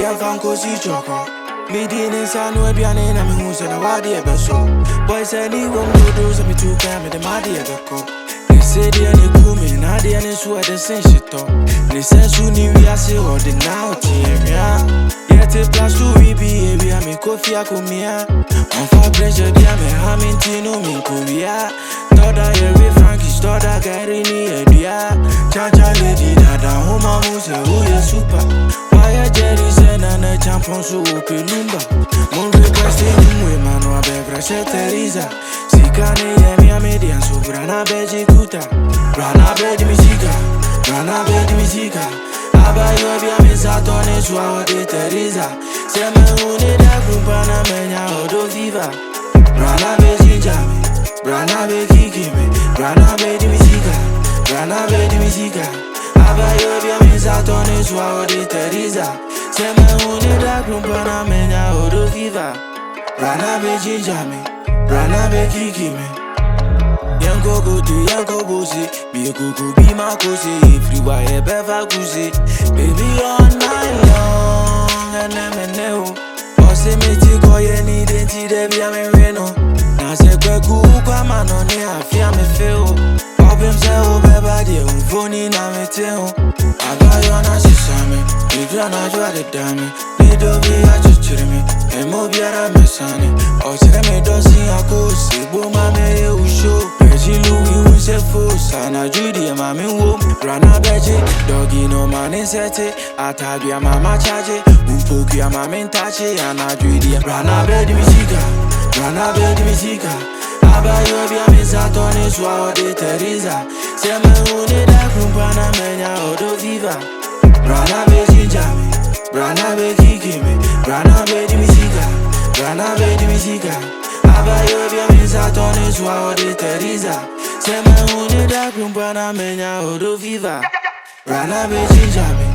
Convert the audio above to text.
am fan cozy choco. Me didn't sound no piano and I'm who's in a wadi ever so. Boys, any one do some two cam and the madi ever call. They say they are the kumi, now they are the sweat the same shit. They say soon you are say all the now, yet a plus to we be a me coffee a kumia. On fire pressure, dear me, hamming tino me Korea. Thought I every Frankie, thought I got any idea. Chacha lady, that home, I'm who is super. Why a Jerry said, and a champion so open lumba. More requesting with Manoa Begra, Teresa. Sikane, Yami, Median, so Brana Beji Kuta. Brana Bedi Misiga, Brana Bedi Misiga. Aba yo bia mi satone swa de Teresa. Se me une da kumpana menya odo viva. Brana be jinjami, brana be kikimi, brana be di misika, brana be di misika. Aba yo bia mi satone swa de Teresa. Se me une da kumpana menya odo viva. Brana be jinjami, brana be kikimi. Yanko go to Yanko Bossy, be a cuckoo, be my cozy, if you are a bever goosey. Baby, all night long, and I'm a neo. Bossy, me take all your need, and be a reno. Now, say, Kwaku, come on, I fear me feel. Pop himself, baby, phony, now me tell. I got you on a sesame, if you're not you are the dummy. Little be a church me, and move your messani. Or tell me, don't see a ghost, see, boom, I'm a show. Louis was a fool, Sana Judy, and Mammy Womb, Rana Beji, Doggy no man is at it, Atabia Mama Chaji, Umpukia Mamin Tachi, and Judy, Rana Bedi Misiga, Rana Bedi Misiga, Abayo Biamisatone, Swao de Teresa, Semune da Kumpana Mena Odo Viva, Rana Beji Jami, Rana Beki Kimi, Rana Bedi Misiga, Rana Bedi Misiga. Abayo Biamisatone, Swao de Teresa. Se me une da kumpana menya odo viva. Rana be jinjami,